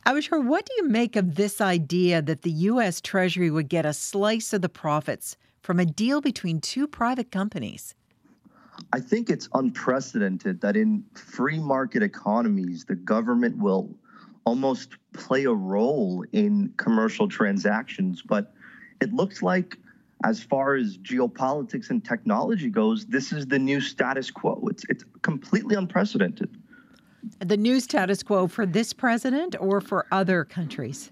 Avishar, what do you make of this idea that the U.S. Treasury would get a slice of the profits from a deal between two private companies? I think it's unprecedented that in free market economies, the government will almost play a role in commercial transactions. But it looks like, as far as geopolitics and technology goes, this is the new status quo. It's completely unprecedented. The new status quo for this president or for other countries?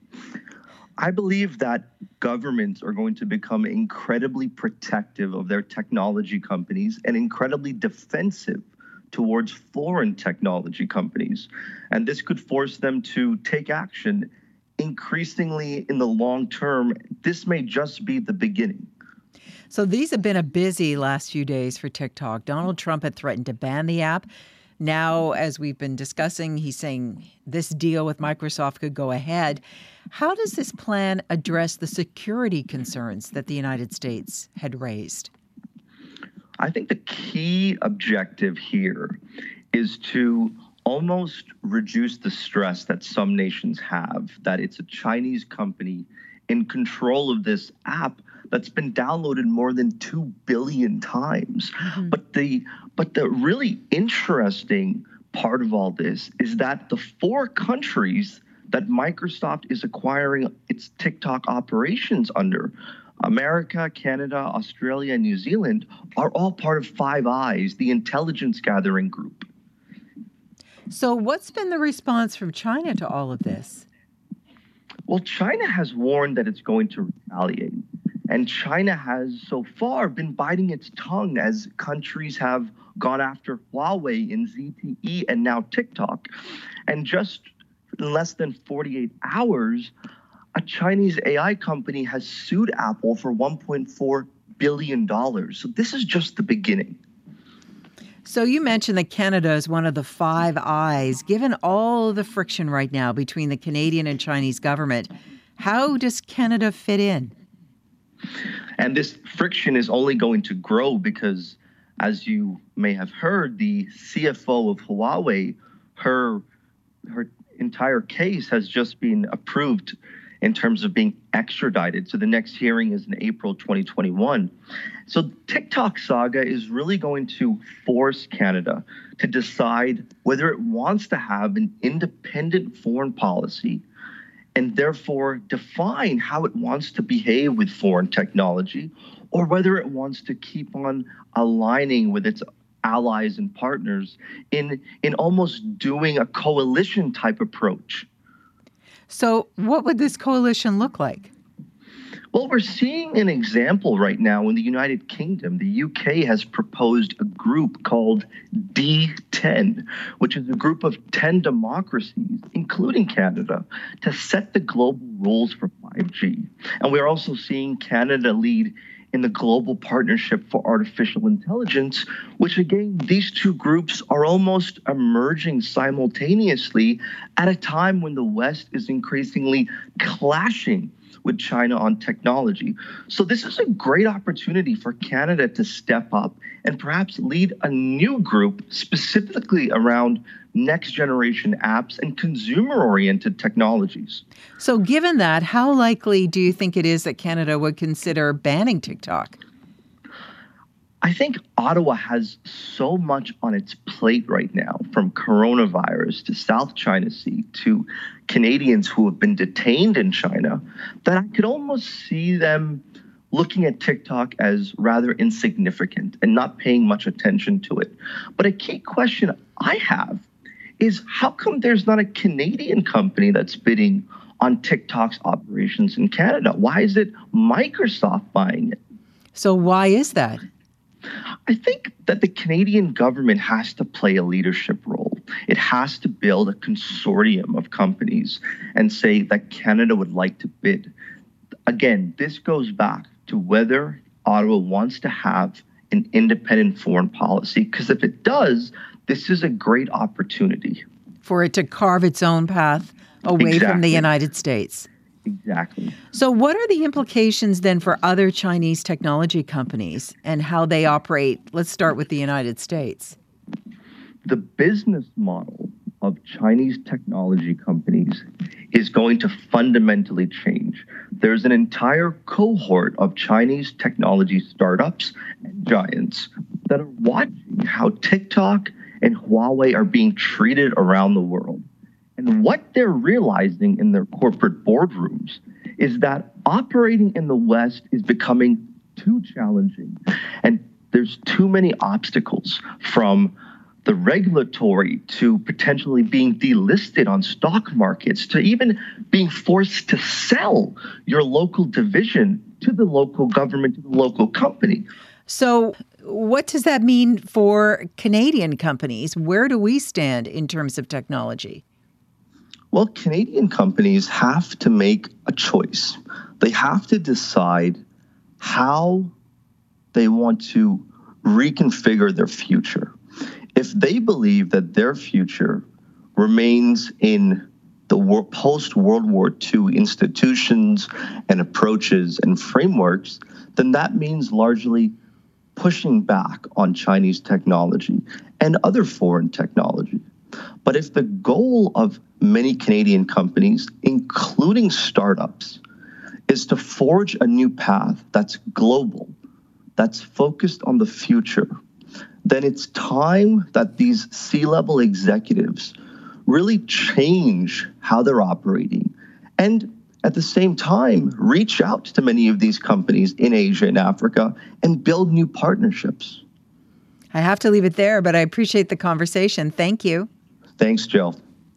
I believe that governments are going to become incredibly protective of their technology companies and incredibly defensive towards foreign technology companies. And this could force them to take action. Increasingly, in the long term, this may just be the beginning. So these have been a busy last few days for TikTok. Donald Trump had threatened to ban the app. Now, as we've been discussing, he's saying this deal with Microsoft could go ahead. How does this plan address the security concerns that the United States had raised? I think the key objective here is to almost reduce the stress that some nations have, that it's a Chinese company in control of this app that's been downloaded more than 2 billion times. Mm-hmm. But the really interesting part of all this is that the four countries that Microsoft is acquiring its TikTok operations under, America, Canada, Australia, and New Zealand, are all part of Five Eyes, the intelligence gathering group. So what's been the response from China to all of this? Well, China has warned that it's going to retaliate. And China has so far been biting its tongue as countries have gone after Huawei in ZTE and now TikTok. And just in less than 48 hours, a Chinese AI company has sued Apple for $1.4 billion. So this is just the beginning. So you mentioned that Canada is one of the Five Eyes. Given all the friction right now between the Canadian and Chinese government, how does Canada fit in? And this friction is only going to grow because, as you may have heard, the CFO of Huawei, her entire case has just been approved in terms of being extradited. So the next hearing is in April 2021. So TikTok saga is really going to force Canada to decide whether it wants to have an independent foreign policy and therefore define how it wants to behave with foreign technology, or whether it wants to keep on aligning with its allies and partners in almost doing a coalition type approach. So what would this coalition look like? Well, we're seeing an example right now in the United Kingdom. The UK has proposed a group called D10, which is a group of 10 democracies, including Canada, to set the global rules for 5G. And we're also seeing Canada lead in the Global Partnership for Artificial Intelligence, which again, these two groups are almost emerging simultaneously at a time when the West is increasingly clashing with China on technology. So this is a great opportunity for Canada to step up and perhaps lead a new group specifically around next generation apps and consumer-oriented technologies. So given that, how likely do you think it is that Canada would consider banning TikTok? I think Ottawa has so much on its plate right now, from coronavirus to South China Sea to Canadians who have been detained in China, that I could almost see them looking at TikTok as rather insignificant and not paying much attention to it. But a key question I have is, how come there's not a Canadian company that's bidding on TikTok's operations in Canada? Why is it Microsoft buying it? So why is that? I think that the Canadian government has to play a leadership role. It has to build a consortium of companies and say that Canada would like to bid. Again, this goes back to whether Ottawa wants to have an independent foreign policy, because if it does, this is a great opportunity for it to carve its own path away from the United States. Exactly. So what are the implications then for other Chinese technology companies and how they operate? Let's start with the United States. The business model of Chinese technology companies is going to fundamentally change. There's an entire cohort of Chinese technology startups and giants that are watching how TikTok and Huawei are being treated around the world. And what they're realizing in their corporate boardrooms is that operating in the West is becoming too challenging. And there's too many obstacles, from the regulatory to potentially being delisted on stock markets to even being forced to sell your local division to the local government, to the local company. So what does that mean for Canadian companies? Where do we stand in terms of technology? Well, Canadian companies have to make a choice. They have to decide how they want to reconfigure their future. If they believe that their future remains in the post-World War II institutions and approaches and frameworks, then that means largely pushing back on Chinese technology and other foreign technology. But if the goal of many Canadian companies, including startups, is to forge a new path that's global, that's focused on the future, then it's time that these C-level executives really change how they're operating, and at the same time reach out to many of these companies in Asia and Africa and build new partnerships. I have to leave it there, but I appreciate the conversation. Thank you. Thanks, Jill.